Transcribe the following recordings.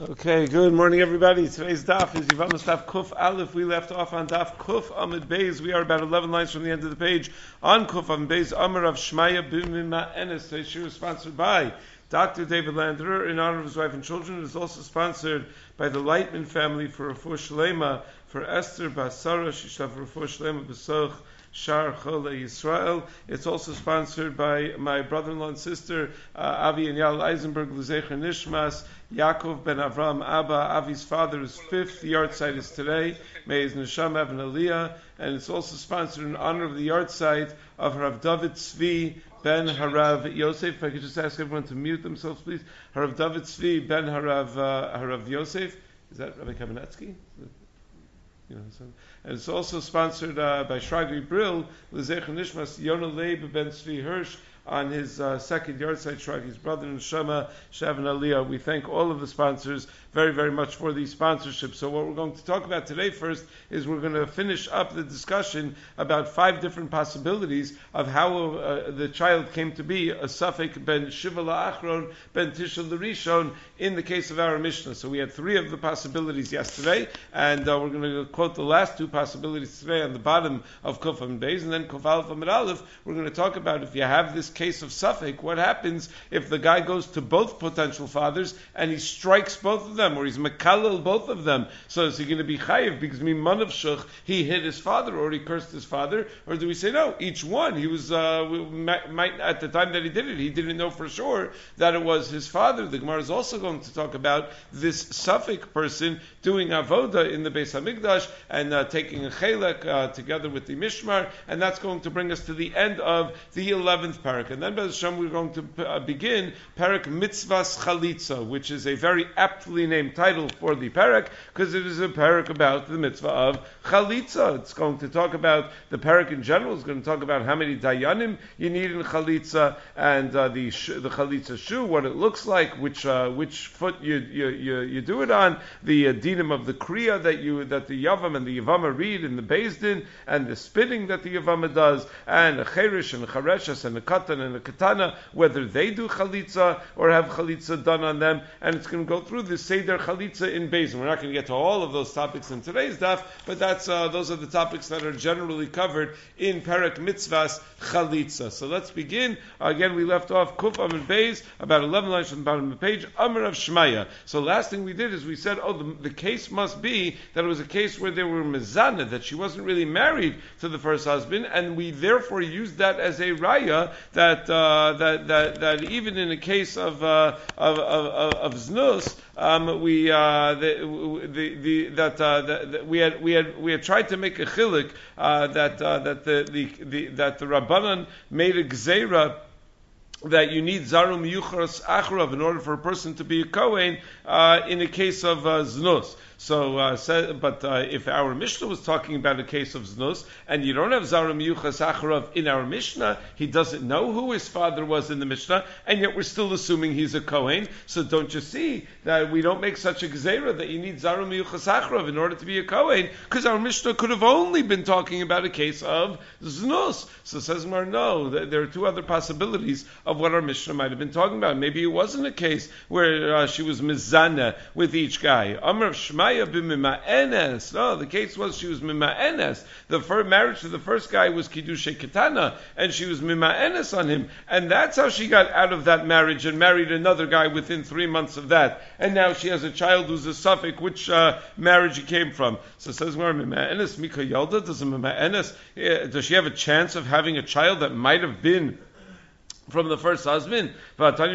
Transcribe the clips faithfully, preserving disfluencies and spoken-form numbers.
Okay, good morning, everybody. Today's daf is Yevamos daf Kuf Aleph. We left off on daf Kuf Amid Beis. We are about eleven lines from the end of the page. On Kuf Amid Beis, Amar of Shmaya B'Mima Enes. Today's shir is sponsored by Doctor David Landerer in honor of his wife and children. It is also sponsored by the Lightman family for Refuah Shlema for Esther Basara Shishav Refuah Shlema B'Soch Shar Chole Yisrael. It's also sponsored by my brother-in-law and sister uh, Avi and Yal Eisenberg L'Zecher Nishmas Yaakov ben Avram Abba. Avi's father's fifth yard site is today. May his neshama have an aliyah. And it's also sponsored in honor of the yard site of Rav David Tzvi ben Harav Yosef. If I could just ask everyone to mute themselves, please. Harav David Tzvi ben Harav uh, Harav Yosef. Is that Rabbi Kamenetsky? You know, so, and it's also sponsored uh, by Shragri Brill, L'Zecher Nishmas Yonah Leib ben Tzvi Hirsch, on his uh, second yard site, Shragi's brother and Shema Shavin Aliyah. We thank all of the sponsors very, very much for these sponsorships. So what we're going to talk about today first is we're going to finish up the discussion about five different possibilities of how uh, the child came to be a Safek ben Shiva La'achron ben Tisha L'Rishon in the case of our Mishnah. So we had three of the possibilities yesterday, and uh, we're going to quote the last two possibilities today on the bottom of Kuf Amid Beis, and then Kuf Aleph Amid Aleph. We're going to talk about if you have this case of Safek, what happens if the guy goes to both potential fathers and he strikes both of them, or he's makalel both of them? So is he going to be chayiv because miman of shuch he hit his father or he cursed his father, or do we say no? Each one he was uh, might at the time that he did it, he didn't know for sure that it was his father. The Gemara is also going to talk about this Safek person doing avoda in the Beis Hamikdash and uh, taking a chelek uh, together with the mishmar, and that's going to bring us to the end of the eleventh parak. And then, Be'ez Hashem, we're going to uh, begin Parak Mitzvahs Chalitza, which is a very aptly named title for the parak, because it is a parak about the mitzvah of Chalitza. It's going to talk about the parak in general. It's going to talk about how many dayanim you need in Chalitza, and uh, the sh- the Chalitza shoe, what it looks like, which uh, which foot you, you you you do it on, the uh, dinim of the kriya that you that the yavam and the yavama read in the Beis Din, and the spitting that the yavama does, and a cherish and a chareshes and a katan and a katana, whether they do chalitza or have chalitza done on them, and it's going to go through the seder chalitza in Beis Din. We're not going to get to all of those topics in today's daf, but that's uh, those are the topics that are generally covered in Parak Mitzvahs Chalitza. So let's begin. Uh, again, we left off Kuf Amid Beis, about eleven lines from the bottom of the page, Amar of Shmaya. So last thing we did is we said, oh, the, the case must be that it was a case where they were mezana, that she wasn't really married to the first husband, and we therefore used that as a raya that uh, that that that even in a case of uh, of, of, of znus, um, we uh, the, the, the that, uh, that we had we had we had tried to make a chilik uh, that uh, that the, the, the that the Rabbanan made a gzeira that you need zarum yuchras achrav in order for a person to be a kohen uh, in a case of uh, znus. So, uh, say, but uh, if our Mishnah was talking about a case of znus, and you don't have zarum yuchas achrav in our Mishnah, he doesn't know who his father was in the Mishnah, and yet we're still assuming he's a kohen. So don't you see that we don't make such a gzeira that you need zarum yuchas achrav in order to be a kohen? Because our Mishnah could have only been talking about a case of znus. So says Mar, no, there are two other possibilities of what our Mishnah might have been talking about. Maybe it wasn't a case where uh, she was mizana with each guy. Amar of Shmaya b'mima'enes. No, the case was she was mima'enes. The first marriage to the first guy was kiddushay ketana, and she was mima'enes on him, and that's how she got out of that marriage and married another guy within three months of that. And now she has a child who's a Safek, which uh, marriage he came from. So it says, where mima'enes mika yalda, does a mima'enes, does she have a chance of having a child that might have been from the first husband? There are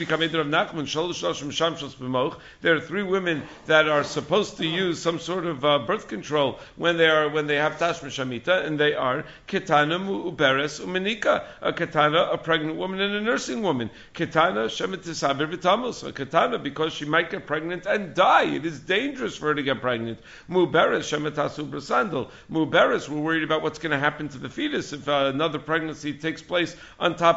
three women that are supposed to use some sort of uh, birth control when they are when they have tashma shamita, and they are ketana mu'uberes umenika, a ketana, a pregnant woman, and a nursing woman. Ketana shemetisaber v'tamus, a ketana because she might get pregnant and die. It is dangerous for her to get pregnant. Mu'uberes shemetasu brasandal. Mu'uberes, we're worried about what's going to happen to the fetus if uh, another pregnancy takes place on top of the already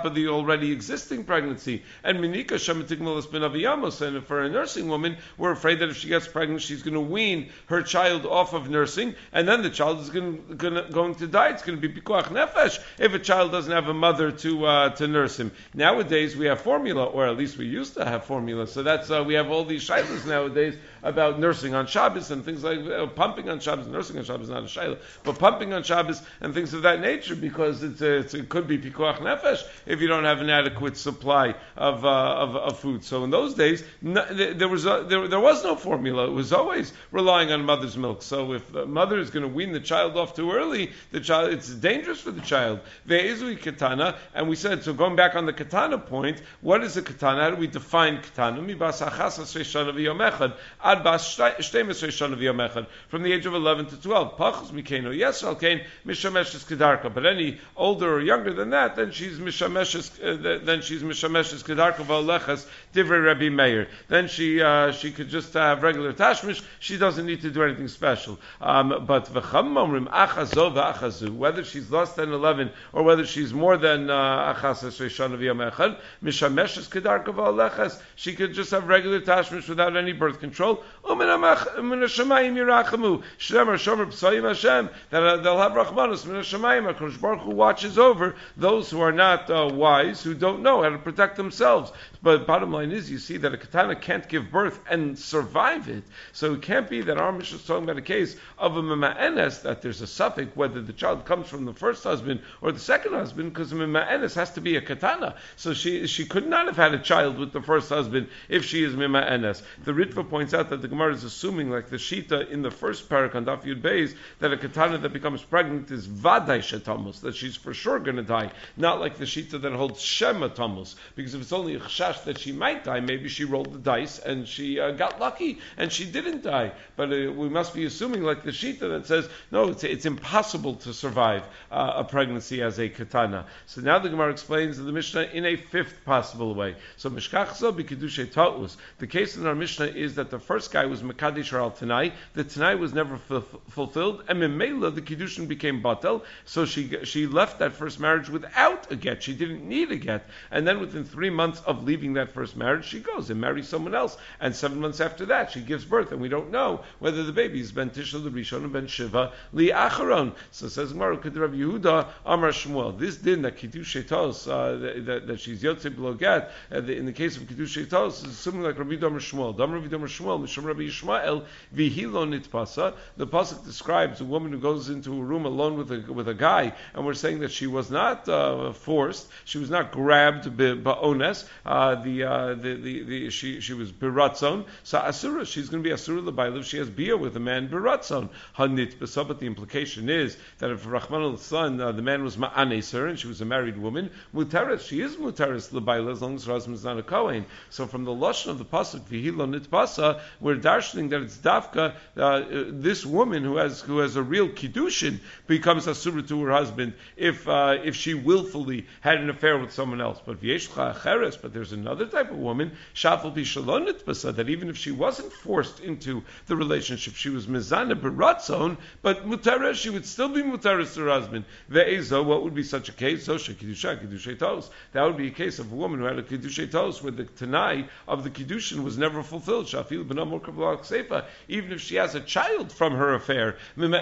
already existing pregnancy. And minika shematigmalas ben aviyamos, and for a nursing woman, we're afraid that if she gets pregnant, she's going to wean her child off of nursing, and then the child is going to, going to, going to die. It's going to be pikuach nefesh if a child doesn't have a mother to uh, to nurse him. Nowadays we have formula, or at least we used to have formula. So that's uh, we have all these shilas nowadays about nursing on Shabbos and things like uh, pumping on Shabbos. Nursing on Shabbos is not a shayla, but pumping on Shabbos and things of that nature, because it's, a, it's, it could be pikuach nefesh if you don't have an adequate supply of uh, of, of food. So in those days, no, there was a, there, there was no formula. It was always relying on mother's milk. So if the mother is going to wean the child off too early, the child it's dangerous for the child. Ve'ezui katana, and we said, so going back on the katana point, what is a katana? How do we define katana? Mibas achas asrei shana v'yom echad ad bas shteim asrei shana v'yom echad, from the age of eleven to twelve. Pachos mikeno yes alkein mishameshes kedarka, but any older or younger than that, then she's mishameshes uh, then she's mishameshes kedarka v'olechas divrei Rabbi Meir. Then she uh, she could just have regular tashmish. She doesn't need to do anything special. Um, but v'cham omrim achazo v'achazu, whether she's less than eleven or whether she's more than achas esrei shana v'yom echad, mishameshes kedarka v'olechas, she could just have regular tashmish without any birth control. Umin hashamayim yirachamu shemar shomer b'sayim Hashem, that uh, they'll have rachmanus min hashamayim. HaKadosh Baruch Hu watches over those who are not uh, wise, who don't know how to protect themselves. But bottom line is, you see that a katana can't give birth and survive it. So it can't be that our Mishnah is talking about a case of a mema'enes, that there's a suffix whether the child comes from the first husband or the second husband, because a mema'enes has to be a katana. So she she could not have had a child with the first husband if she is mema'enes. The Ritva points out that the Gemara is assuming, like the Shita in the first parak on Daf Yud Beis, that a katana that becomes pregnant is vaday shetamos, that she's for sure going to die. Not like the Shita that holds shema tamos, because if it's only a chashash that she might die, maybe she rolled the dice and she uh, got lucky and she didn't die. But uh, we must be assuming, like the Shita that says, no, it's, it's impossible to survive uh, a pregnancy as a katana. So now the Gemara explains the Mishnah in a fifth possible way. So mishkachzo b'kiddushay ta'us. The case in our Mishnah is that the first guy was mekadesh al tanai. The tanai was never f- fulfilled, and memela the kiddushin became batel. So she she left that first marriage without a get. She didn't need a get, and then within three months of leaving that first marriage, she goes and marries someone else. And seven months after that, she gives birth, and we don't know whether the baby is ben Tisha l'Rishon or ben Shiva li'acharon. So it says Gemara, could Rabbi Yehuda Amar Shmuel, this din that kiddush tos uh, that, that she's yotze below get, uh, in the case of kiddush tos, is something like Rabbi Yehuda Amar Shmuel. Dam Rabbi Yehuda Amar Shmuel, Mishum Rabbi Yishmael v'hilo nitpasa. The pasuk describes a woman who goes into a room alone with a with a guy, and we're saying that she was not uh, forced, she was not grabbed ba'ones. Uh, the, uh, the the the she she was biratzon. So asura, she's going to be asura l'baylev. She has bia with a man biratzon. Hanit b'sa. But the implication is that if Rachman al-San, uh, the man was ma'anes her and she was a married woman, mutaris, she is mutaris l'baylev as long as her husband is not a kohen. So from the lashon of the pasuk v'hilo nitpasa, we're darshaning that it's dafka uh, this woman who has who has a real kiddushin becomes asura to her husband if uh, if she willfully had an affair with someone else. But v'yeshcha acheres, but there's another type of woman, shafal bishalonit basa, that even if she wasn't forced into the relationship, she was mizana beratzon, but mutares, she would still be mutares to her husband. Ve'ezo, what would be such a case? Zosha kiddusha kiddushay tos. That would be a case of a woman who had a kiddushay tos where the tanai of the kiddushin was never fulfilled. Shafil b'namor kabla seifa. Even if she has a child from her affair,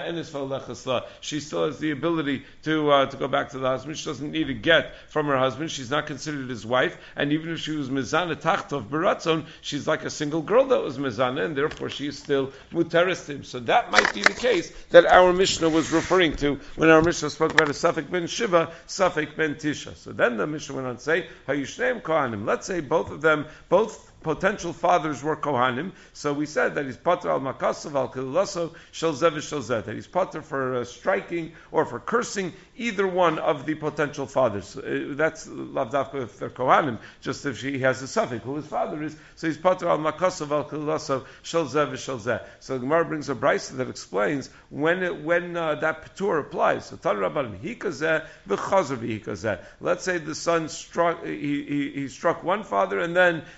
she still has the ability to uh, to go back to the husband. She doesn't need a get from her husband. She's not considered his wife, and even if she was mizana tachtov beratzon, she's like a single girl that was mizana, and therefore she is still mutaris to him. So that might be the case that our Mishnah was referring to when our Mishnah spoke about a Safek ben Shiva, Safek ben Tisha. So then the Mishnah went on to say, Hayushneim Kohanim. Let's say both of them, both potential fathers were Kohanim, so we said that he's pater al makasav al kilaso shel zev shel zeh, that he's pater for uh, striking or for cursing either one of the potential fathers. Uh, that's lavdafka if they're Kohanim, just if she has a suffix who his father is, so he's pater al makasav al kilaso shel zev shel zeh. So the Gemara brings a brisa that explains when it, when uh, that patur applies. So Tan Rabbanim hikazeh v'chazer v'hikazeh. Let's say the son struck he, he, he struck one father and then the other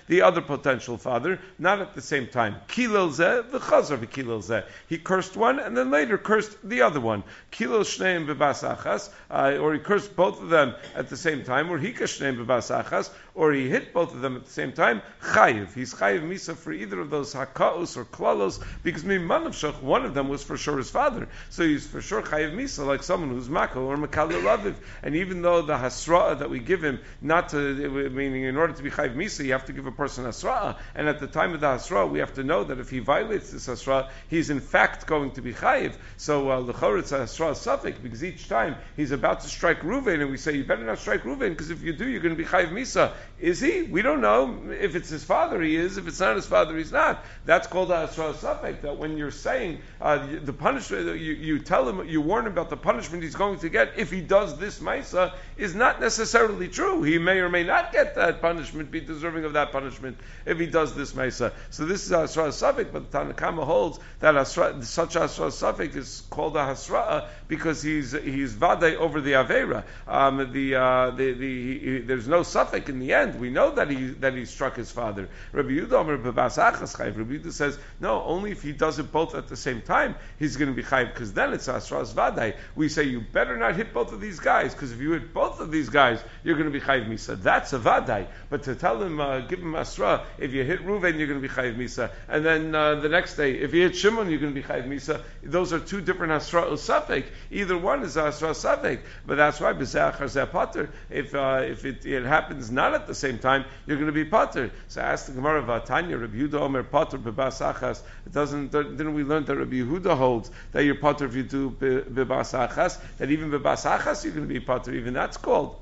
potential father, not at the same time. Kilel zeh v'chazar v'kilel zeh. He cursed one and then later cursed the other one. Kilel shneim bebas achas, uh, or he cursed both of them at the same time, or hika shneim bebas achas, or he hit both of them at the same time. Chayiv. He's chayiv misa for either of those hakaos or klalos, because miman of shach, one of them was for sure his father. So he's for sure chayiv misa, like someone who's mako or makal laviv. And even though the hasra'ah that we give him, not to, meaning in order to be chayiv misa, you have to give a person hasra'ah. And at the time of the hasra'ah, we have to know that if he violates this hasra'ah, he's in fact going to be chayiv. So l'chor it's a hasra'ah suffix, because each time he's about to strike Ruvain, and we say, you better not strike Ruvain, because if you do, you're going to be chayiv misa. Is he? We don't know. If it's his father, he is. If it's not his father, he's not. That's called a hasra'ah suffix, that when you're saying uh, the punishment, you, you tell him, you warn him about the punishment he's going to get if he does this maisa, is not necessarily true. He may or may not get that punishment, be deserving of that punishment if he does this maisa. So this is a hasra'ah suffix, but the Tanakama holds that hasra, such a hasra'ah suffix is called a hasra'ah because he's he's vadei over the avera. Um, the, uh, the the he, there's no suffix in the end. We know that he that he struck his father. Rabbi Yehuda Omer bebas achas chayiv. Rabbi Yehuda says no, only if he does it both at the same time he's going to be chayiv, because then it's hasra'as vadei. We say you better not hit both of these guys, because if you hit both of these guys you're going to be chayiv misa. That's a vadei. But to tell him, uh, give him asra, if you hit Reuven you're going to be chayiv misa, and then uh, the next day if you hit Shimon you're going to be chayiv misa. Those are two different hasra'os suffix. Either one is hasra suffix, but that's why b'zeh achar zeh pater. If uh, if it, it happens not at the same time, you're going to be pater. So ask the Gemara of Tanya, Rabbi Yehuda Omer pater bebas achas. It doesn't. Didn't we learn that Rabbi Yehuda holds that you're pater if you do bebas achas? That even bebas achas you're going to be pater. Even that's called.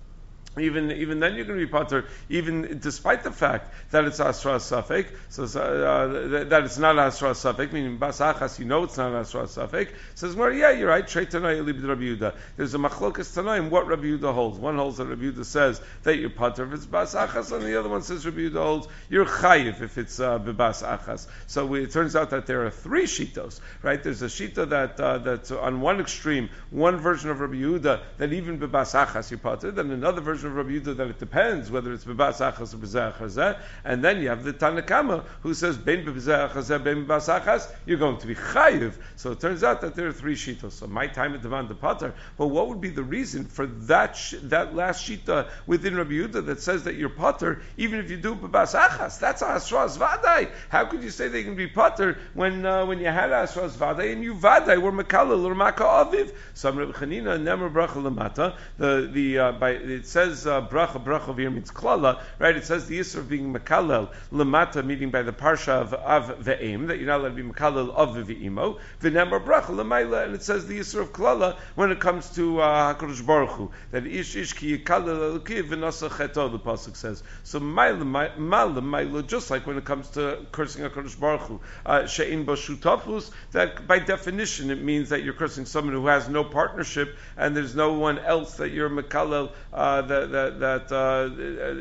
Even even then you're going to be pater, even despite the fact that it's asra suffix, so uh, that it's not asra suffix, meaning bas achas, you know it's not asra suffix. Says, well, yeah, you're right. Trei Tanai Elibid Rabbi Yehuda. There's a machlokas Tanaim what Rabbi Yehuda holds. One holds that Rabbi Yehuda says that you're pater if it's bas achas, and the other one says Rabbi Yehuda holds you're chayiv if it's uh, bebas achas. So we, it turns out that there are three shitos, right? There's a shita that uh, that's on one extreme, one version of Rabbi Yehuda that even bebas achas you're pater, then another version of Rabbi Yehuda that it depends whether it's bebas achas or b'zeh achazeh, and then you have the Tanakama who says ben b'zeh achazeh ben b'bas achas you're going to be chayiv. So it turns out that there are three shitos. So my time at demand the pater. But what would be the reason for that sh- that last shita within Rabbi Yehuda that says that you're pater even if you do b'bas achas? That's a hasras vadai. How could you say they can be pater when uh, when you had hasras vadai and you vadai were makalel or maka aviv? So Rabbi Chanina nemer bracha lamata. The the uh, by it says. Uh, bracha, bracha here means klala, right? It says the issur of being makalel lamata, meaning by the parsha of av ve'im, that you're not allowed to be makalel of ve'imo, v'nemar bracha lamaila, and it says the issur of klala when it comes to uh, HaKadosh Baruch Hu, that ish ish ki yikalel elokiv v'nasa cheto, the pasuk says. So maila, maila, maila, just like when it comes to cursing HaKadosh Baruch Hu, uh, she'in bo shutafus, that by definition it means that you're cursing someone who has no partnership, and there's no one else that you're makalel, uh, that, that that uh,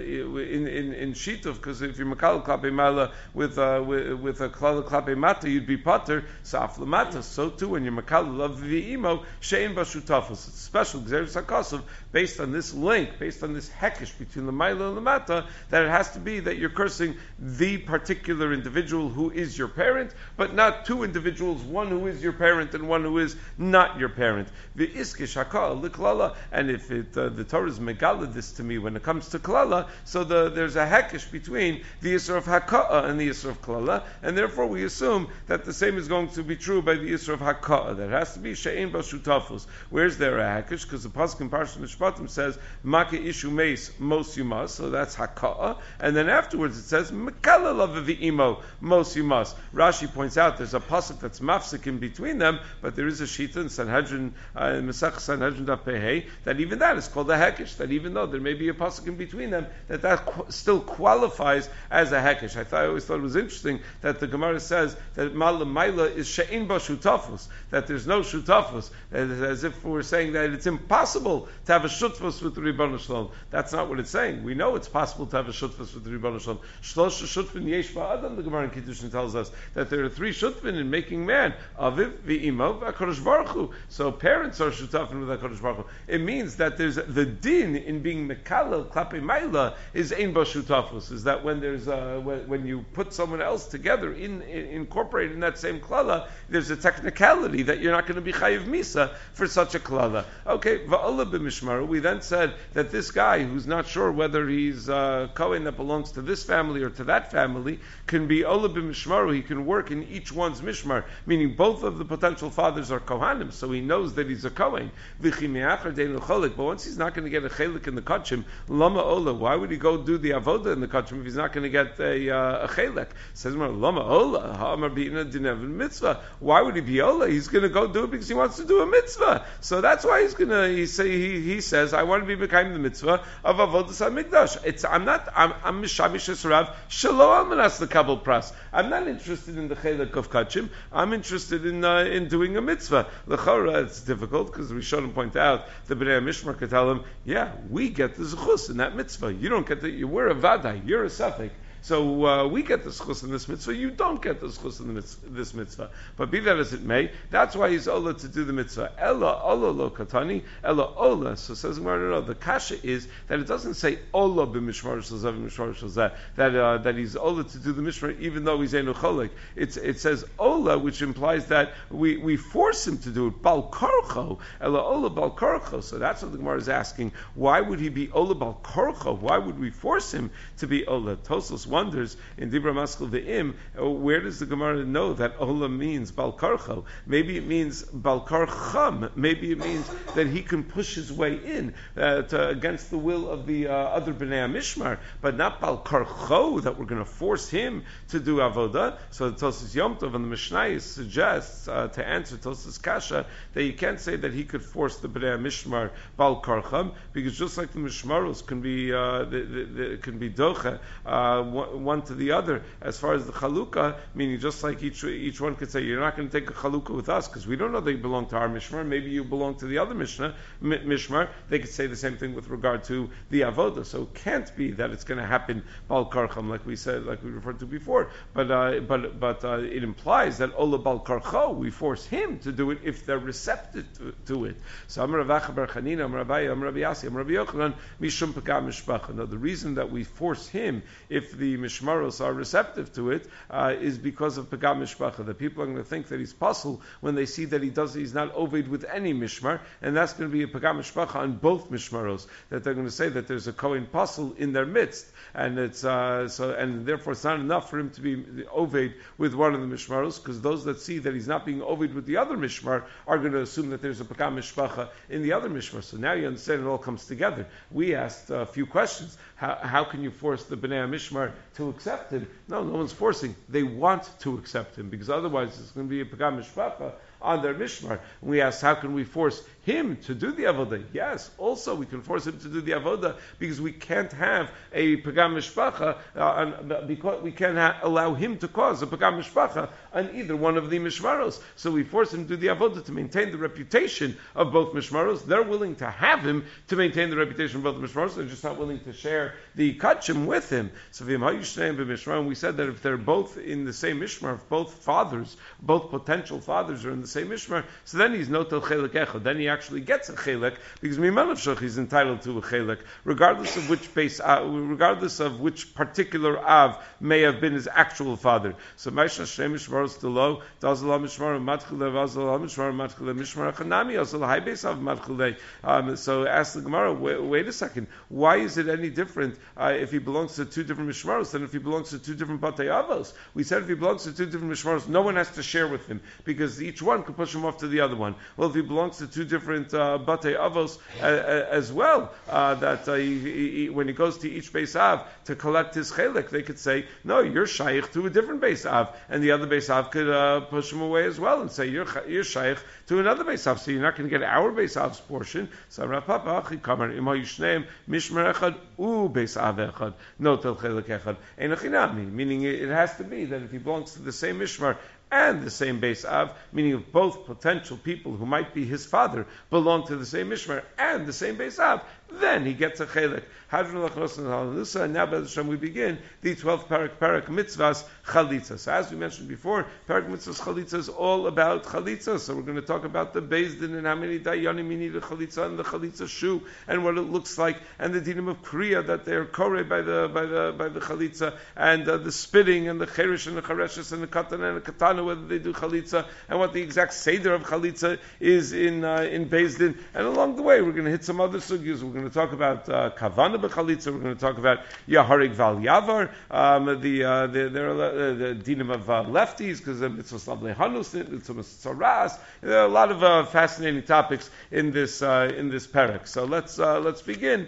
in in in shituf, because if you're makal klape mala with uh, with, with a klal klape mata, you'd be pater saf lamata. So too, when you're makal of v'imo shein bashutafos, it's a special gzeres hakosov based on this link, based on this hekish between the mila and the mata, that it has to be that you're cursing the particular individual who is your parent, but not two individuals, one who is your parent and one who is not your parent. V'iskish hakal liklala, and if it uh, the Torah is megala this to me when it comes to klala, so the, there's a hekish between the Yisr of Haka'ah and the Yisr of klala, and therefore we assume that the same is going to be true by the Yisr of Haka'ah. There has to be she'ein b'shutafus. Where's there a hekish? Because the pasuk in Parshat Mishpatim says Maka ishu meis mos yumas, so that's Haka'ah, and then afterwards it says Mekalel of v'imo mos yumas. Rashi points out there's a pasuk that's mafsik in between them, but there is a shita in Sanhedrin, uh, in Mesach Sanhedrin Daf Pehei, that even that is called a hekish. That even though there may be a pasuk in between them, that that qu- still qualifies as a hekish. I thought I always thought it was interesting that the Gemara says that Mala Maila is she'in ba shutafus, that there's no shutafus, as if we're saying that it's impossible to have a shutfus with the Ribbon Shalom. That's not what it's saying. We know it's possible to have a shutfus with the Ribbon Shalom. Shlosh shutfin yesh ba'adam, the Gemara in Kiddushin tells us that there are three shutfin in making man: Aviv, v'imo, v'Hakadosh Baruch Hu. So parents are shutafin with Hakadosh Baruch Hu. It means that there's the din in being mekalel klape maila is ein bashutafus, is that when there's uh, when, when you put someone else together in, in incorporated in that same klala, there's a technicality that you're not going to be chayiv misa for such a klala. Okay, va'ola b'mishmaru. We then said that this guy who's not sure whether he's uh, kohen that belongs to this family or to that family can be ola b'mishmaru. He can work in each one's mishmar, meaning both of the potential fathers are kohanim, so he knows that he's a kohen. But once he's not going to get a chelik in the kachim, lama ola. Why would he go do the avoda in the kachim if he's not going to get a, uh, a chelik? Says lama ola. Ha'amar bi'ina dinevin mitzvah. Why would he be ola? He's going to go do it because he wants to do a mitzvah. So that's why he's going to. He say he, he says, I want to be becoming the mitzvah of avodas hamikdash. It's I'm not I'm I'm mishamish esrav shelo almanas lekabel pras. I'm not interested in the chelik of kachim. I'm interested in uh, in doing a mitzvah. L'chora, it's difficult because we showed him point out the Bnei Mishmar could tell him, yeah, we get the zechus in that mitzvah. You don't get the. We're a vadai. You're a safek. So uh, we get the schus in this mitzvah, you don't get the schus in the mitzvah, this mitzvah. But be that as it may, that's why he's ola to do the mitzvah. Ella ola lo katani, ella ola. So says no, no, no. The kasha is that it doesn't say ola b'mishmar shalzav mishmar shalzah, that uh, that he's ola to do the mishmar even though he's enu cholik. It's it says ola, which implies that we, we force him to do it. Bal karcho, ella ola bal karcho. So that's what the Gemara is asking. Why would he be ola bal karcho? Why would we force him to be ola? Tosos wonders in Dibra Maskal Ve'im, where does the Gemara know that Ola means Balkarcho? Maybe it means Balkarcham. Maybe it means that he can push his way in uh, to, against the will of the uh, other Bnei Mishmar, but not Balkarcho, that we're going to force him to do Avodah. So the Tosas Yom Tov and the Mishnayos suggests uh, to answer Tosas Kasha that you can't say that he could force the Bnei Mishmar Balkarcham, because just like the Mishmaros can be uh, the, the, the, can be Docha, uh, one to the other, as far as the chalukah, meaning just like each each one could say, you're not going to take a chalukah with us because we don't know that you belong to our mishmar. Maybe you belong to the other mishnah mishmar. They could say the same thing with regard to the avodah. So it can't be that it's going to happen bal karcham, like we said, like we referred to before. But uh, but but uh, it implies that ola bal karcho, we force him to do it if they're receptive to, to it. So Amar Rav Acha bar Chanina, Amar Abaye, Amar Rabbi Yasi, Amar Rabbi Yochanan, mishum pagam mishpacha. Now the reason that we force him if the mishmaros are receptive to it uh, is because of pagam mishpacha. The people are going to think that he's puzzle when they see that he does he's not oved with any mishmar, and that's going to be a pagam mishpacha on both mishmaros. That they're going to say that there's a kohen puzzle in their midst, and it's uh, so and therefore it's not enough for him to be oved with one of the mishmaros, because those that see that he's not being oved with the other mishmar are going to assume that there's a pagam mishpacha in the other mishmar. So now you understand it all comes together. We asked a few questions. How, how can you force the Bnei Mishmar to accept him? No, no one's forcing. They want to accept him, because otherwise it's going to be a pagam mishpacha on their mishmar. And we asked, how can we force him to do the avodah? Yes, also we can force him to do the avodah because we can't have a pagam mishpacha, uh, because we can't ha- allow him to cause a pagam mishpacha on either one of the mishmaros. So we force him to do the avodah to maintain the reputation of both mishmaros. They're willing to have him to maintain the reputation of both mishmaros. They're just not willing to share the kachim with him. So we said that if they're both in the same mishmar, if both fathers, both potential fathers are in the same mishmar, so then he's notel chelik echad. Then he actually gets a chelik because mimalav shach he's entitled to a chelik, regardless of which base, uh, regardless of which particular av may have been his actual father. So ma'isha shem mishmaros delo dazal mishmar matchile vazal mishmar matchile mishmar chanami azal high base av matchile. Um, so ask the Gemara, wait, wait a second, why is it any different uh, if he belongs to two different mishmaros than if he belongs to two different batei avos? We said if he belongs to two different mishmaros, no one has to share with him because each one could push him off to the other one. Well, if he belongs to two different uh, batei avos uh, uh, as well, uh, that uh, he, he, he, when he goes to each beis av to collect his chelik, they could say, no, you're shaykh to a different beis av, and the other beis av could uh, push him away as well and say you're you're shaykh to another beis av, so you're not going to get our beis av's portion. So Rapapa Chikamar Imo Yishneim Mishmar Echad U Beis Av Echad No Tel Chelik Echad Einachinami, meaning it has to be that if he belongs to the same mishmar and the same Beis Av, meaning if both potential people who might be his father belong to the same mishmar and the same Beis Av, then he gets a chelik. And now, Bez Hashem, we begin the twelfth parak, parak mitzvahs chalitza. So as we mentioned before, parak mitzvahs chalitza is all about chalitza. So we're going to talk about the Beis Din and how many dayanim you need a chalitza and the chalitza shoe and what it looks like and the dinim of kriya that they're kore by the by the by the chalitza and uh, the spitting and the cherish and the chareshes and the katan and the katana, whether they do chalitza and what the exact seder of chalitza is in uh, in Beis Din. And along the way, we're going to hit some other sugyas. We're going to talk about uh, kavana b'chalitza. We're going to talk about yaharig val yavar, um, the uh, the there are uh, the dinim of uh, lefties because the mitzvah lavlei hanus, mitzvah tzaras. There are a lot of uh, fascinating topics in this uh, in this parak. So let's uh, let's begin.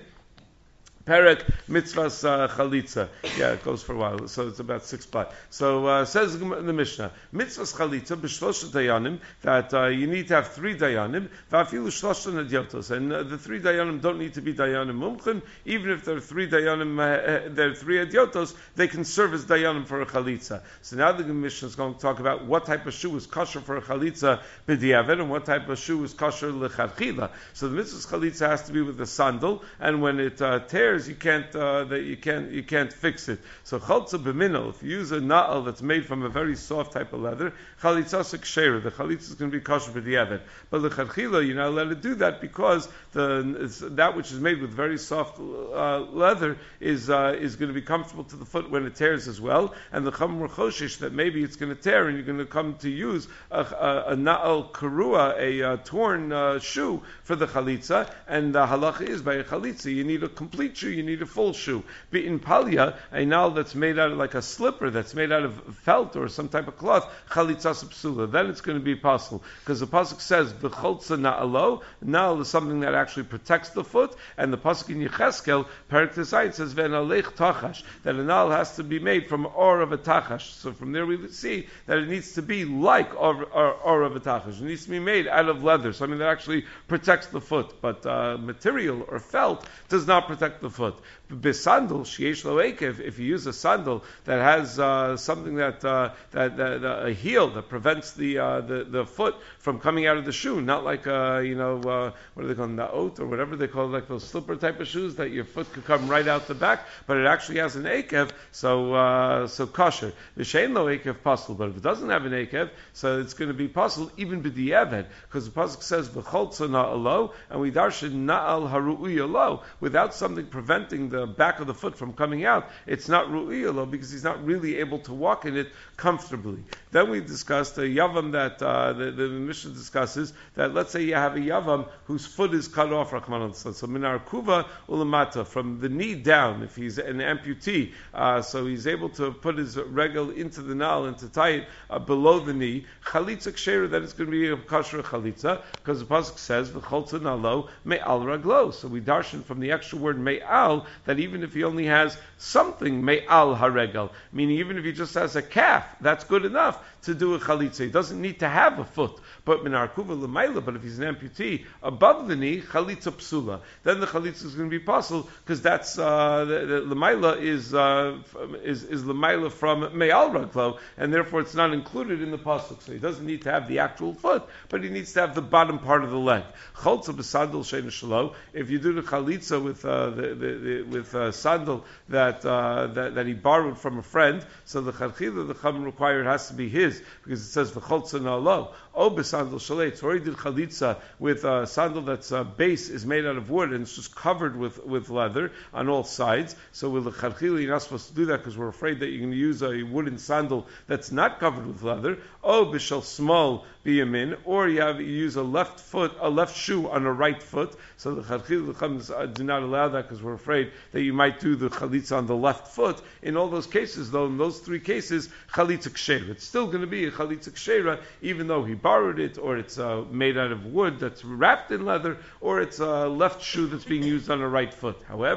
Perek mitzvahs uh, chalitza. Yeah, it goes for a while. So it's about six blot. So uh, says the Mishnah, mitzvahs chalitza b'shlosha dayanim, that uh, you need to have three dayanim. V'afilu shlosha nadyotos, and uh, the three dayanim don't need to be dayanim mumchim. Even if there are three dayanim, uh, there are three adyotos, they can serve as dayanim for a chalitza. So now the Mishnah is going to talk about what type of shoe is kosher for a chalitza b'diavad, and what type of shoe is kosher lechavchila. So the mitzvahs chalitza has to be with a sandal, and when it uh, tears, you can't uh, that you can't you can't fix it. So chalza b'minol, if you use a na'al that's made from a very soft type of leather, chalitza sekshera, the chalitza is going to be kosher b'diavad. But lechavchila, you're not allowed to do that because the that which is made with very soft uh, leather is uh, is going to be comfortable to the foot when it tears as well. And the chamur choshish, that maybe it's going to tear and you're going to come to use a, a, a na'al karua, a uh, torn uh, shoe for the chalitza. And the halacha is by a chalitza you need a complete shoe, you need a full shoe. But in palya, a na'al that's made out of like a slipper that's made out of felt or some type of cloth, chalitza psula, then it's going to be possible because the pasuk says the cholza na'alo. Na'al is something that actually protects the foot, and the pasuk in Yecheskel Perek Tesayit says v'nalech tachash, that a na'al has to be made from or of a tachash. So from there we see that it needs to be like or, or, or of a tachash. It needs to be made out of leather, something that actually protects the foot. But uh, material or felt does not protect the foot. Besandal sheyesh lo ekev, if you use a sandal that has uh, something that, uh, that, that uh, a heel that prevents the, uh, the the foot from coming out of the shoe, not like uh, you know uh, what do they call them, na'ot or whatever they call it, like those slipper type of shoes that your foot could come right out the back, but it actually has an ekev, so uh, so kosher. V'shein lo ekev pasul, but if it doesn't have an ekev, so it's going to be pasul even b'di'evet, because the pasuk says v'cholza na'alo, and we darshan na'al haru'uya lo, without something preventing the back of the foot from coming out, it's not ru'uya lo, because he's not really able to walk in it comfortably. Then we discussed a yavam that uh, the, the Mishnah discusses, that let's say you have a yavam whose foot is cut off, Rahman, so minar kuva ulamata, from the knee down, if he's an amputee, uh, so he's able to put his regel into the na'al and to tie it uh, below the knee, chalitza ksheira, that it's going to be a kosher chalitza, because the pasuk says v'cholza nalo me'al raglo, so we darshan from the extra word me'al, that even if he only has something me'al haregel, meaning even if he just has a calf, that's good enough to do a chalitza. He doesn't need to have a foot. But minar kuva l'mayla, but if he's an amputee above the knee, chalitza psula, then the chalitza is going to be possible, because that's uh, the, the l'mayla is uh, is is l'mayla from me'al raglo, and therefore it's not included in the pasuk. So he doesn't need to have the actual foot, but he needs to have the bottom part of the leg. Cholza b'sandal shein shelo. If you do the chalitza with uh, the, the, the with uh, sandal that, uh, that that he borrowed from a friend, so the chalitza the chum required has to be his, because it says v'cholza na'alo. Oh, b'sandal shaleit. Or he did chalitza with a sandal that's uh, base is made out of wood and it's just covered with, with leather on all sides. So with the chalitza, you're not supposed to do that because we're afraid that you're going to use a wooden sandal that's not covered with leather. Oh, b'shal small biyamin, or you have you use a left foot, a left shoe on a right foot. So the chalitza uh, do not allow that because we're afraid that you might do the chalitza on the left foot. In all those cases, though, in those three cases, chalitza ksheira. It's still going to be a chalitza ksheira, even though he borrowed it, or it's uh, made out of wood that's wrapped in leather, or it's a left shoe that's being used on a right foot. However,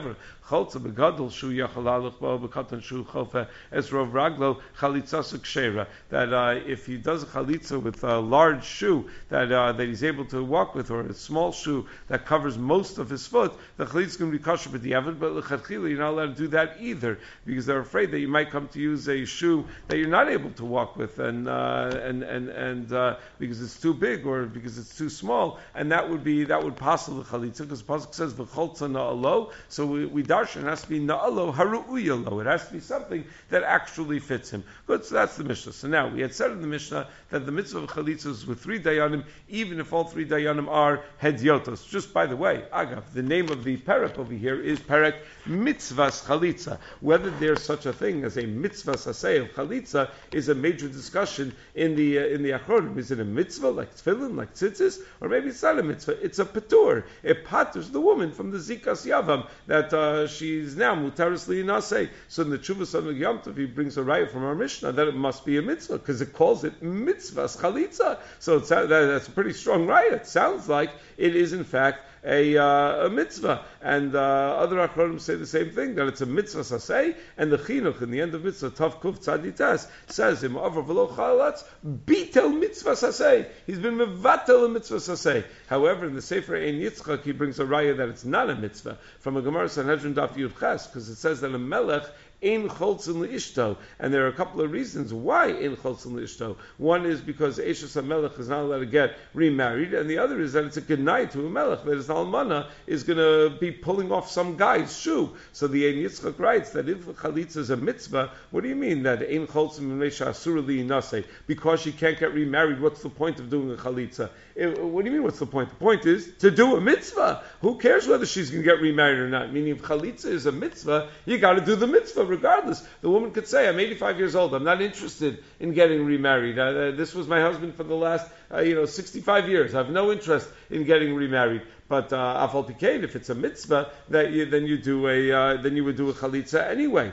Cholza begadol shu yachalalach bo bekatan shu chofa es rov raglo chalitza kshera. That uh, if he does a chalitza with a large shoe that uh, that he's able to walk with, or a small shoe that covers most of his foot, the chalitza is going to be kosher with the evid. But l'chadchila, you're not allowed to do that either, because they're afraid that you might come to use a shoe that you're not able to walk with, and uh, and and and uh, because it's too big or because it's too small, and that would be that would passel the chalitza, because the pasuk says v'cholza na'alo. So we, we darshan it has to be na'alo haru'uyalo. It has to be something that actually fits him. Good. So that's the Mishnah. So now we had said in the Mishnah that the mitzvah of chalitza is with three dayanim, even if all three dayanim are hedyotos. Just by the way, agav, the name of the perek over here is perek mitzvahs chalitza. Whether there's such a thing as a mitzvah saseh of chalitza is a major discussion in the uh, in the achronim. Is it a mitzvah like tefillin, like tzitzis, or maybe it's not a mitzvah? It's a patur. It paturs the woman from the zikas yavam that uh, she's now mutaris liinaseh. So in the Tshuvas on Yom Tov, he brings a raya from our Mishnah that it must be a mitzvah because it calls it mitzvahs chalitza. So it's, that, that's a pretty strong raya. It sounds like it is in fact a, uh, a mitzvah, and uh, other achronim say the same thing, that it's a mitzvah saseh, and the chinuch in the end of mitzvah tav kuf tzaditas says im over v'lo chalatz bitel mitzvah saseh. He's been mevatel a mitzvah saseh. However, in the Sefer Ein Yitzchak, he brings a raya that it's not a mitzvah from a Gemara Sanhedrin Daf Yud Ches, because it says that a melech ein cholzin leishto, and there are a couple of reasons why ein cholzin leishto. One is because Eishes HaMelech is not allowed to get remarried, and the other is that it's a good night to a melech that his almana is going to be pulling off some guy's shoe. So the Ein Yitzchak writes that if chalitza is a mitzvah, what do you mean that ein cholzin leishto asur li naseh? Because she can't get remarried, what's the point of doing a chalitza? It, what do you mean? What's the point? The point is to do a mitzvah. Who cares whether she's going to get remarried or not? Meaning, if chalitza is a mitzvah, you got to do the mitzvah regardless. The woman could say, "I'm eighty-five years old. I'm not interested in getting remarried. Uh, uh, this was my husband for the last, uh, you know, sixty-five years. I have no interest in getting remarried." But afal pikein, if it's a mitzvah, that you, then you do a, uh, then you would do a chalitza anyway.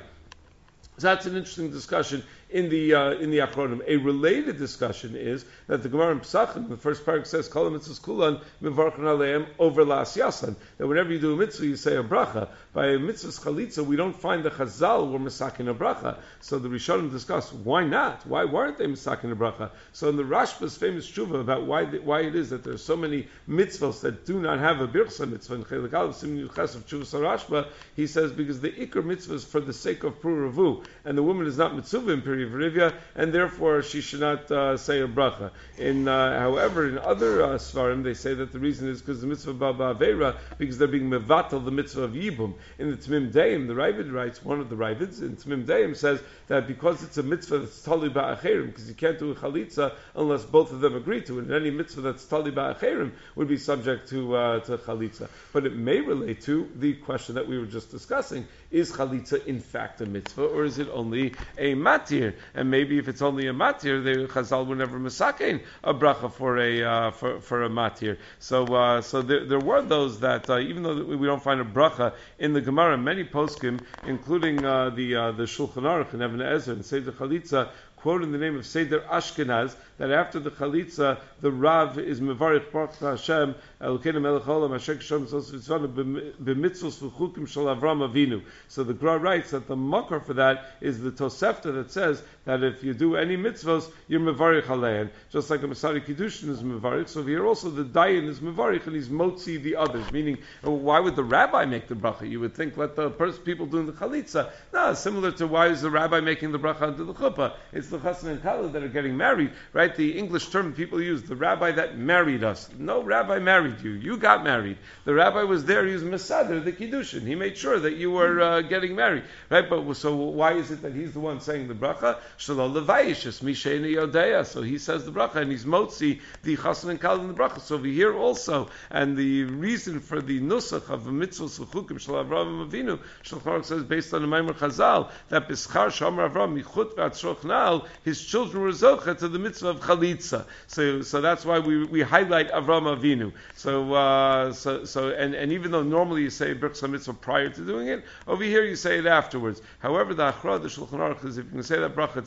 So that's an interesting discussion in the uh, in the Achronim. A related discussion is that the Gemara in Pesachim, the first paragraph says, "Kol mitzvahs kulan mivarchen aleim over las yasan." That whenever you do a mitzvah, you say a bracha. By a mitzvah's chalitza, we don't find the Chazal were misakin a bracha. So the Rishonim discuss why not? Why weren't they misakin a bracha? So in the Rashba's famous tshuva about why the, why it is that there are so many mitzvahs that do not have a birchsa mitzvah in Chelik Aleph Siman Yuches of Tshuvas Rashba, he says because the ikar mitzvah is for the sake of pruravu, and the woman is not mitzvah in Peri V'Rivya, and therefore she should not uh, say a bracha. In uh, however, in other uh, svarim, they say that the reason is because the mitzvah baba avera, because they're being mevatel the mitzvah of yibum. In the Tmim Deim, the Ravid writes, one of the Ravids in Tmim Deim says that because it's a mitzvah that's tali ba'acherim, because you can't do a chalitza unless both of them agree to it, and any mitzvah that's tali ba'acherim would be subject to uh, to chalitza. But it may relate to the question that we were just discussing: is chalitza in fact a mitzvah, or is it only a matir? And maybe if it's only a matir, the Chazal would never misakein a bracha for a uh, for for a matir. So uh, so there, there were those that uh, even though we don't find a bracha in the Gemara, many poskim, including uh, the uh, the Shulchan Aruch and Even Ezer and Seder Chalitza, quote in the name of Seder Ashkenaz that after the Chalitza, the Rav is Mevarich Baruch Hashem Elokeinu Melech Haolam Asher Kishem Tzos B'mitzvos V'chukim Shel Avram Avinu. So the Gra writes that the makar for that is the Tosefta that says that if you do any mitzvos, you're Mevarich Alein. Just like a Masari Kiddushin is Mevarich, so here also the Dayan is Mevarich and he's Motzi the others. Meaning, why would the rabbi make the bracha? You would think let the person, people doing the Chalitza. No, similar to why is the rabbi making the bracha under the chuppah? It's the chassan and kala that are getting married, right? The English term people use, the rabbi that married us. No rabbi married you. You got married. The rabbi was there. He was mesader, the kiddushin. He made sure that you were uh, getting married, right? But so why is it that he's the one saying the bracha? Shalom levayishus misheini yodeya. So he says the bracha, and he's motzi the chassan and kala in the bracha. So over here also, and the reason for the nusach of the mitzvos v'chukim shel Avraham Avinu, Shulchan Aruch says based on the Maimar Chazal that bischar shamar Avram michut v'atzroch nal, his children were zocha to the mitzvah of chalitza. So, so that's why we, we highlight Avram Avinu. So, uh, so, so, and, and even though normally you say birchsa mitzvah prior to doing it, over here you say it afterwards. However, the achra, the Shulchan Aruch is if you can say that bracha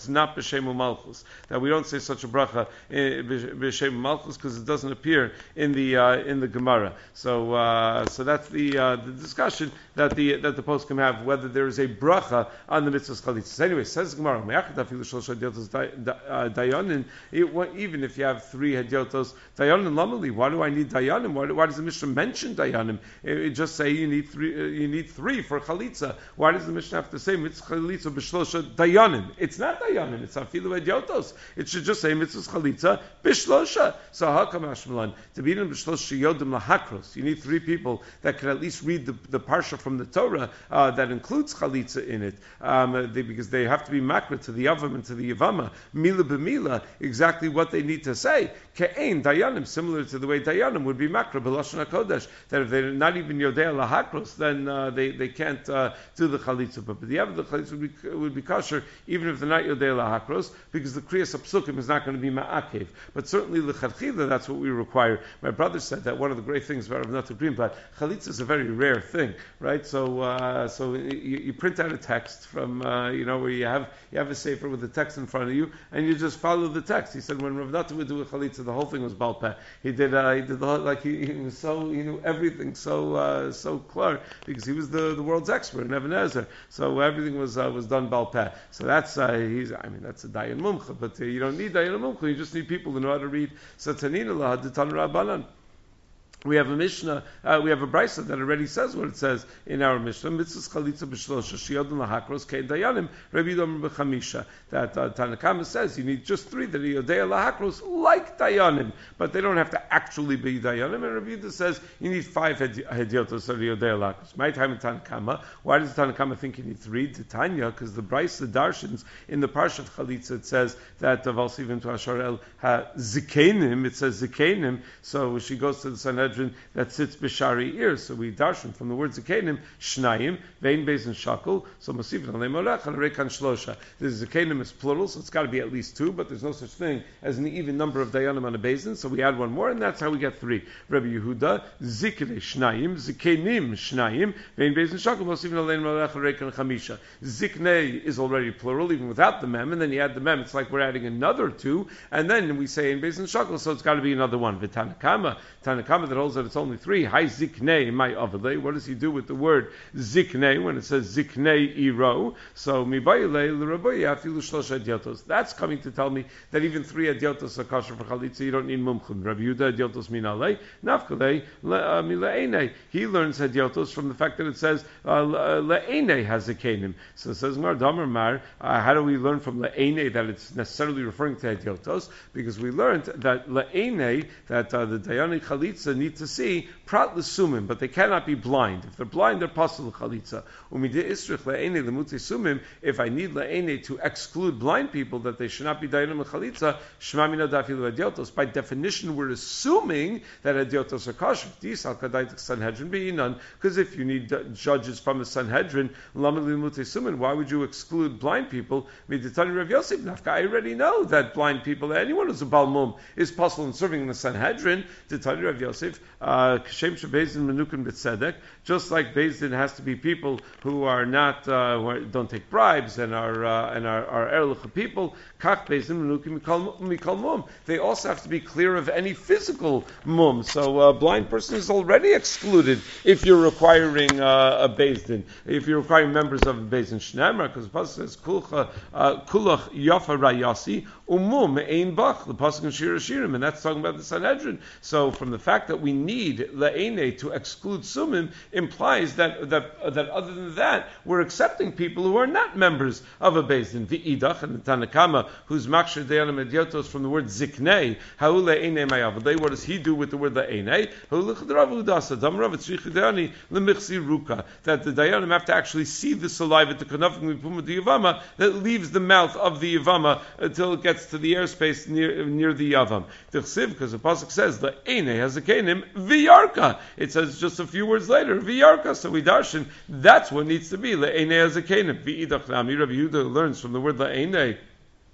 it's not b'shem malchus, that we don't say such a bracha b'shem malchus because it doesn't appear in the uh, in the Gemara. So uh, so that's the uh, the discussion that the that the poskim have, whether there is a bracha on the mitzvahs chalitza. Anyway, says the Gemara, dayanin, even if you have three hedyotos dayanin lamali, why do I need dayanim? Why, why does the Mishnah mention dayanim? It, it just say you need three. Uh, you need three for chalitza. Why does the Mishnah have to say mitzvah chalitza b'shlosha dayanim? It's not dayanim. It's afilu hedyotos. It should just say mitzvah chalitza b'shlosha. So hakam ashmalan to be in b'shlosha yodim lahakros. You need three people that can at least read the, the parsha from the Torah uh, that includes chalitza in it, um, they, because they have to be makra to the yavam and to the yavama, mila b'mila, exactly what they need to say. Ke'ein dayanim, similar to the way dayanim would be makra b'lashon hakodesh, that if they're not even yodei lahakros, then uh, they they can't uh, do the chalitza. But, but the yavam the chalitza would be would be kosher even if they're not yodei lahakros, because the kriyas apsukim is not going to be ma'akev. But certainly l'chadchila, that's what we require. My brother said that one of the great things about Rav Natan Greenblatt, chalitza is a very rare thing, right? So, uh, so you, you print out a text from, uh, you know, where you have you have a sefer with the text in front of you, and you just follow the text. He said when Rav Natan would do a chalitza, the whole thing was bal peh. He did, uh, he did the whole, like he, he was so, he knew everything so, uh, so clear because he was the, the world's expert in Even Ezer. So everything was uh, was done bal peh. So that's uh, he's, I mean, that's a dayan mumcha, but uh, you don't need dayan mumcha. You just need people who know how to read. So tanina lahad d'tan rabbanan. We have a Mishnah, uh, we have a Brisa that already says what it says in our Mishnah. Mitzvahs chalitza b'shlosha sheyodin lahakros kei dayanim Rabbi Yomer b'chamisha. That uh, Tanna Kama says you need just three that are yodei lahakros like dayanim, but they don't have to actually be dayanim. And Rabbi Yehuda says you need five hedyotos that are yodei lahakros. My time in Tanna Kama. Why does Tanna Kama think you need three? Titania, because the Brisa darshins in the parsha of chalitza it says that valsivim to Asharel ha zikenim. It says zikenim. So she goes to the Sanhedrin that sits b'shari ears. So we darshan from the words zakenim shnayim vein beis and shakel. So masivin alei molech and rekan shlosha. The zakenim is plural, so it's got to be at least two. But there's no such thing as an even number of dayanim on a basin. So we add one more, and that's how we get three. Rabbi Yehuda zikre shnayim zakenim shnayim vein beis and shakel masivin alei molech and rekan chamisha. Ziknei is already plural even without the mem, and then you add the mem. It's like we're adding another two, and then we say in beis and shakel. So it's got to be another one. V'tanakama, Tanakama that holds that it's only three. Hi ziknei my avale. What does he do with the word ziknei when it says ziknei iro? So mibayile l'raboya afilu shlosha adyotos. That's coming to tell me that even three adyotos are kosher for chalitza. You don't need mumchum. Rabbi Yehuda adyotos minalei nafkalei mila'enei. He learns adyotos from the fact that it says la'enei has a kenim. So it says mar damar mar. How do we learn from la'enei that it's necessarily referring to adyotos? Because we learned that la'enei that uh, the dayani chalitza need to see prat l'sumim, but they cannot be blind. If they're blind, they're pasul chalitza. Umidei isrich la'enei l'mutei sumim. If I need la'enei to exclude blind people that they should not be dayanim chalitza, shema mina dafilu adyotos. By definition, we're assuming that adyotos are kosher. Disal kadaitik Sanhedrin be'inan. Because if you need uh, judges from the Sanhedrin, lamad l'mutei sumim, why would you exclude blind people? Miditani Rav Yosef nafka. I already know that blind people, anyone who's a balmum, is pasul in serving in the Sanhedrin. Ditani Rav Yosef. Kashem shebezdin menukin b'tzedek. Just like Bezdin has to be people who are not uh, who are, don't take bribes and are uh, and are, are erlich people. Kach Bezdin menukin mikol mum. They also have to be clear of any physical mum. So a blind person is already excluded if you're requiring uh, a Bezdin. If you're requiring members of a Bezdin Shnemar, because the pasuk says kulcha kulach yafa rayasi umum ein bach. The pasuk in Shir Shirim, and that's talking about the Sanhedrin. So from the fact that we need la'ene to exclude sumim implies that that uh, that other than that we're accepting people who are not members of a beis din. V'idach and the Tanakama who's makshir dayanim edyotos from the word ziknei ha'u la'ene ma'avadei. What does he do with the word la'ene? Ha'u l'chadarav udasa damrav etzrichu dayani l'michsi ruka. That the dayanim have to actually see the saliva to kanafim l'puma the yavama that leaves the mouth of the yavama until it gets to the airspace near near the yavam. Because the pasuk says la'ene has a kenim v'yarka. It says just a few words later v'yarka. So we darshan that's what needs to be la'ene has a kenim. V'idach nami Rabbi Yehuda learns from the word la'ene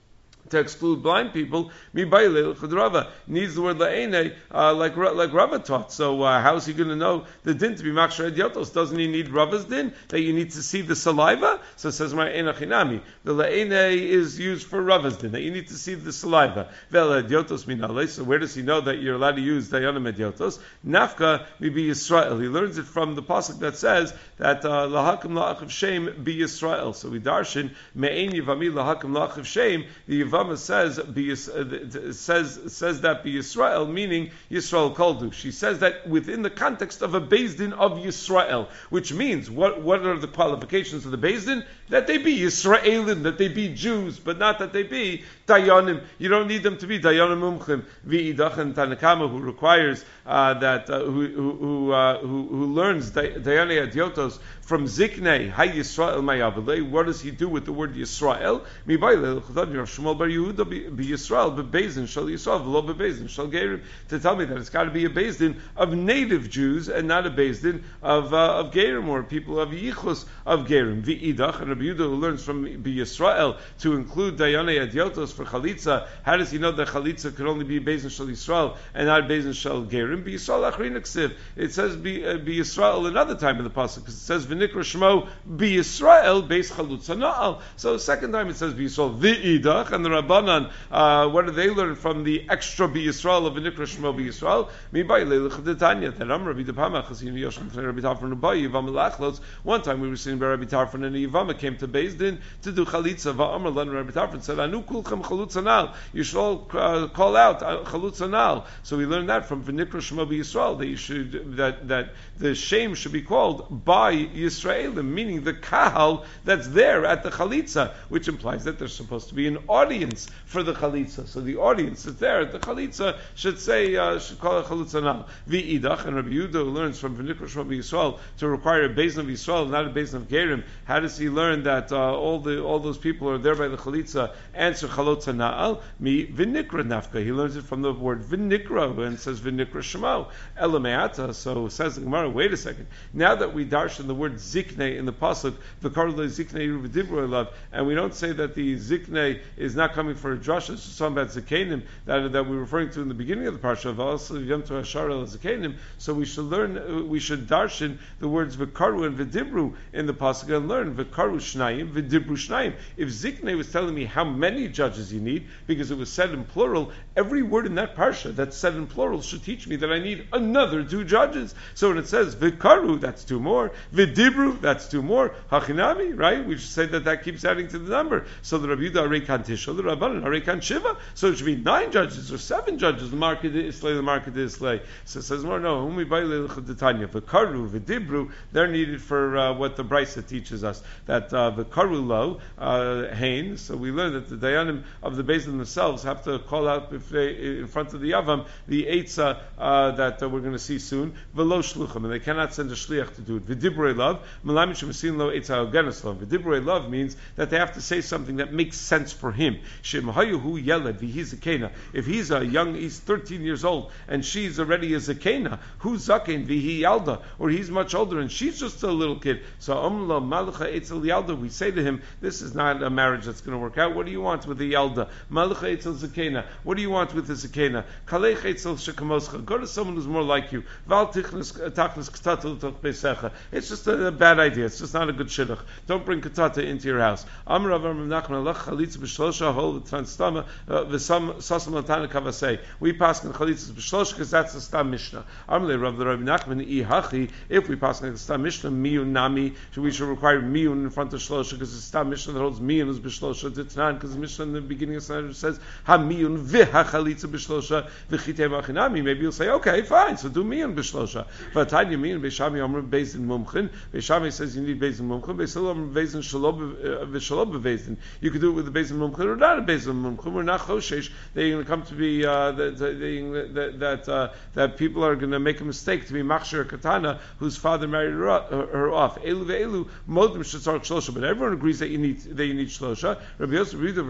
to exclude blind people, mi bailel chadrava needs the word la'ene uh, like like Rava taught. So uh, how is he going to know the din to be makshar edyotos? Doesn't he need Rava's din that you need to see the saliva? So it says my enachinami. The la'ene is used for Rava's din that you need to see the saliva. Vel edyotos minale. So where does he know that you're allowed to use dayanim edyotos? Nafka mi be Yisrael. He learns it from the pasuk that says that lahakim la'achiv shem be Yisrael. So we darshan me'en yivami lahakim la'achiv shem. The Yavama says be, uh, says says that be Yisrael, meaning Yisrael koldu. She says that within the context of a Beis Din of Yisrael, which means what what are the qualifications of the Beis Din? That they be Yisraelim, that they be Jews, but not that they be Dayanim. You don't need them to be Dayanim Mumchim. V'idach and Tanakama, who requires uh, that uh, who who who, uh, who who learns Dayanei Adyotos from Ziknei Hay Yisrael Mayavale. What does he do with the word Yisrael? Mi bailel chadad Shmuel Bar Yehuda be Yisrael, but Beis Din shall Yisrael, v'lo be Beis Din shall Gerim. To tell me that it's got to be a Beis Din of native Jews and not a Beis Din of uh, of Gerim or people of Yichus of Gerim. V'idach, and Rabbi Yehuda who learns from be Yisrael to include Dayanei Adyotos for Chalitza. How does he know that Chalitza could only be Beis Din shall Yisrael and not Beis Din shall Gerim? Be Yisrael Achrin Ksiv. It says be uh, be Yisrael another time in the pasuk because it says V'nikra Shmo be Yisrael Beis Chalutza Na'al. So the second time it says be Yisrael V'idach, and the Rabbanan, uh, what do they learn from the extra be Yisrael of V'nikra Shmo be Yisrael? Mi bailel chadetanya that Am Rabbi Depama Chasin Yoshim Fnei Rabbi Tarfon Ubayi Yivam Lachlos. One time we were sitting by Rabbi Tarfon and Yivama came to Beis Din to do Chalitza. Va'amar Lan Rabbi Tarfon said Anu Kulchem Chalutza Na'al. You should all uh, call out uh, Chalutza Na'al. So we learned that from V'nikra Shmo be Yisrael that you should that that the shame should be called by Yisraelim, meaning the kahal that's there at the chalitza, which implies that there's supposed to be an audience for the chalitza. So the audience that's there at the chalitza should say uh, should call it chalitza now. V'idach, and Rabbi Yehuda learns from V'nikra Shmo be Yisrael to require a Beis Din of Yisrael, not a Beis Din of Gerim. How does he learn that uh, all the all those people are there by the chalitza answer chalotza na'al? Mi v'nikra nafka. He learns it from the word v'nikra and says v'nikra shemo elameata. So says the Gemara, wait a second. Now that we darshan the word zikne in the pasuk, v'karle zikne v'dibru elav, and we don't say that the zikne is not coming for a drasha, it's just talking about zakenim that that we were referring to in the beginning of the parsha. Also yom to hashar el zakenim. So we should learn, we should darshan the words v'karu and v'dibru in the pasuk and learn v'karu shnayim v'dibru shnayim. If zikne was telling me how many judges you need because it was said in plural, every word in that parsha that's said in plural should teach me that I need another two judges. So when it says v'karu, that's two more. V'dibru, that's two more. Hachinami, right? We should say that that keeps adding to the number. So the Rabbi Yehuda Arekan Tisha, the Rabbanan Arekan Shiva. So it should be nine judges or seven judges. The market islay, the market islay. So it says more. No, umi baile l'chadetanya. V'karu, v'dibru. They're needed for uh, what the Brisa teaches us. That uh, v'karu lo uh, hain. So we learn that the dayanim of the Beis Din themselves have to call out if they, in front of the yavam the eitzah uh, that uh, we're going to see soon. V'lo shluchim, and they cannot send a shliach to do it. V'dibrei love. Malamin shemesin lo eitzah ogeneslov. V'dibrei love means that they have to say something that makes sense for him. Shemhayu yeled v'he's a kena. If he's a young, he's thirteen years old, and she's already a zakena. Who's zaken v'hi yalda, or he's much older and she's just a little kid. So umla malacha etzel yalda. We say to him, this is not a marriage that's going to work out. What do you want with the yalda? Malacha etzel zakena. What do you want with the zakena? Kalech etzel shekamoscha. Go to someone who's more like you. Val tichnas tachnas ktatul toch besecha. It's just a, a bad idea. It's just not a good shidduch. Don't bring katata into your house. Amar Rav Nachman alach chalitza b'shlosha hol v'transtama v'sam sasam latana kavasei. We pass on chalitza b'shlosha because that's the stam mishnah. Amar Rav Rabbi Nachman ihachi. If we pass on the stam mishnah miyun nami, so we should require miyun in front of shlosha because the stam mishnah that holds miyun is b'shlosha. Ditnan because the mishnah in the beginning of Seder says ha miyun v'ha chalitza b'shlosha v'chitei machinami. Maybe you'll say okay, fine, so do miyun b'shlosha. V'atanya miyun b'shami amr Beis Din mumchin. B'shami says you need Beis Din mumchin. Beis Din Beis Din shalom v'shalom Beis Din. You could do it with the Beis Din mumchin or not a Beis Din mumchin. We're not choshesh. They're going to come to be uh, that that that, uh, that people are going to make a mistake to be machshir katana whose father married her, her, her off. Elu ve'elu modim shetzarich shlosha. But everyone agrees that you need that you need shlosha. Rabbi Yosef, Rabbi Yosef, Rabbi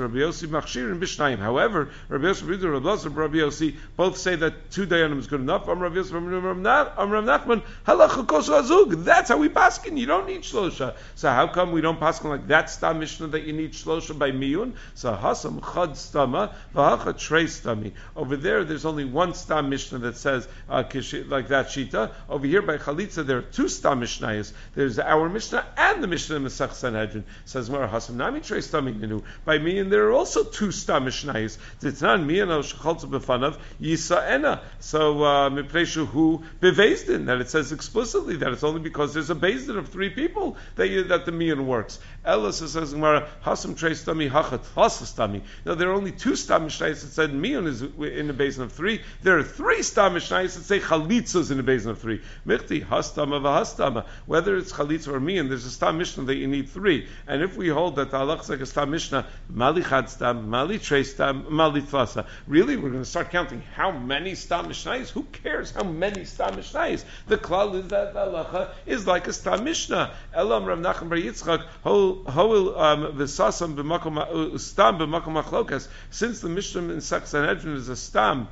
Rabbi Yossi Machshir and Bishnayim. However, Rabbi Yossi, Rabbi Yossi, Rabbi Yossi both say that two dayanim is good enough. Am Rabbi Yossi, Am Rav Nachman, halacha kosu azug. That's how we paskin. You don't need shlosha. So how come we don't paskin like that stam mishnah that you need shlosha by miyun? So hasam chad stama v'hacha trei stami. Over there, there's only one stam mishnah that says uh, like that shita. Over here by chalitza, there are two stam mishnayos. There's our mishnah and the mishnah in Masech Sanhedrin. Says Mar hasam nami trei stami ninu. By miyun, there are also two stam mishnayos. Titnan miyun al shechaltza b'fanav yisa'ena. So mipnei who bevezdin, that it says explicitly that it's only because there's a bezdin of three people that you, that the miyun works. Ella says Gemara hasam trei stami hachat hasastami. Now there are only two stam mishnayos that said miyun is in the basin of three. There are three stam mishnayos that say chalitzas in the basin of three. Michti hastama v'hastama. Whether it's chalitza or miyun, there's a stam mishnah that you need three. And if we hold that the halach is like a stam mishnah, mali chad stam, mali trei stam, mali tlasa. Really, we're going to start counting how many stam mishnayos? Who cares how many stam mishnayos? The klal is that the halacha is like a stam mishnah. Elam Rav Nachman bar Yitzchak hoil v'sasam b'makom stam b'makom machlokas. Since the mishnah in Masech Sanhedrin is a stam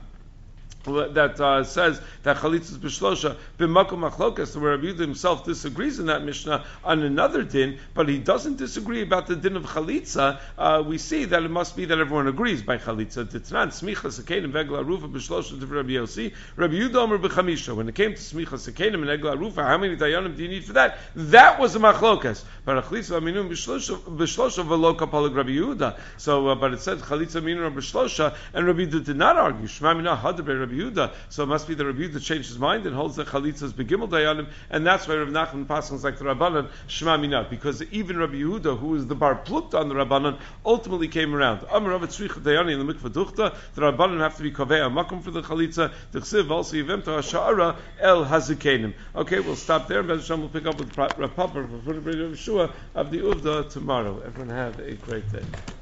that uh, says that chalitza is b'shlosha b'makom machlokas, where Rabbi Yehuda himself disagrees in that mishnah on another din, but he doesn't disagree about the din of chalitza. Uh, we see that it must be that everyone agrees by chalitza. Titnan smicha sekenim v'egla rufa b'shlosha to Rabbi Yossi. Rabbi Yehuda omer b'chamisha. When it came to smicha sekenim and egla rufa, how many dayanim do you need for that? That was a machlokas. But chalitza aminun b'shlosha v'lo kapalag Rabbi Yehuda. So, uh, but it said chalitza aminun b'shlosha, and Rabbi Yehuda did not argue. Shema mina hadaber Rabbi Yehuda. So it must be that Rabbi Yehuda changed his mind and holds that chalitza is begimel dayanim, and that's why Rav Nachman passes like the Rabbanan Shema Minah, because even Rabbi Yehuda, who is the bar plucked on the Rabbanan, ultimately came around. Amar Rav Tzricha dayani in the mikvah duchta, the Rabbanan have to be kaveh a makom for the chalitza. The chsiv also yivem to hashara el hazikenim. Okay, we'll stop there. Bez Hashem, we'll pick up with Rav Papa for the Shua of the Uvda tomorrow. Everyone have a great day.